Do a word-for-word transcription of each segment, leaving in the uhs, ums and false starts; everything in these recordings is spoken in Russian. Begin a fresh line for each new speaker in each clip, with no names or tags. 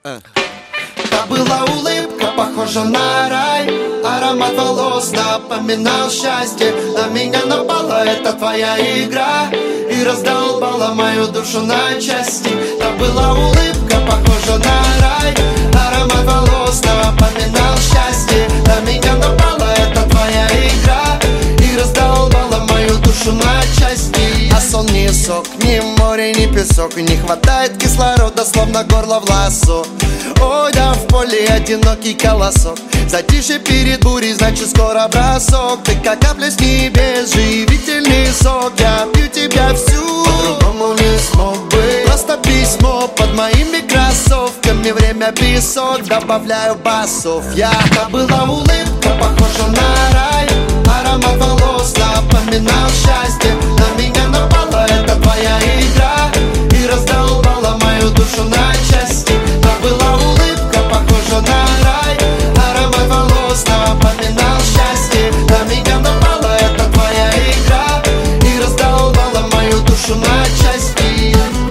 Та была улыбка, похожа на рай. Аромат волос напоминал счастье. На меня напала эта твоя игра и раздолбала мою душу на части. Та была улыбка, похожа на рай. Аромат волос напоминал счастье. На меня напала эта твоя игра и раздолбала мою душу на части. А сон не сок, ни море, ни песок. И не хватает кислорода, словно горло в лассо. Ой, да в поле одинокий колосок. Затишье перед бурей, значит скоро бросок. Ты как капля с небес, живительный сок. Я пью тебя всю, по-другому не смог бы. Просто письмо под моими кроссовками. Время песок, добавляю басов. Я, та была улыбка, похожа на рай. Аромат волос напоминал счастье. На меня напала эта твоя игра и раздолбала мою душу на части. Та была улыбка, похожа на рай. Аромат волос напоминал счастье. На меня напала эта твоя игра и раздолбала мою душу на части.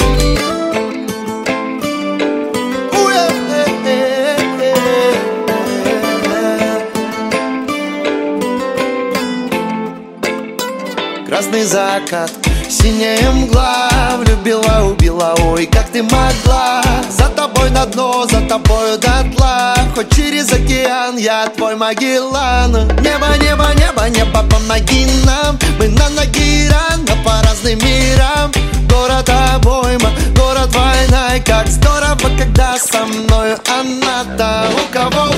Красный закат, синяя мгла. Влюбила, убила, ой, как ты могла. За тобой на дно, за тобою дотла. Хоть через океан, я твой Магеллан. Небо, небо, небо, небо, помоги нам. Мы на ноги рано по разным мирам. Город обойма, город война. И как здорово, когда со мною она. Да у кого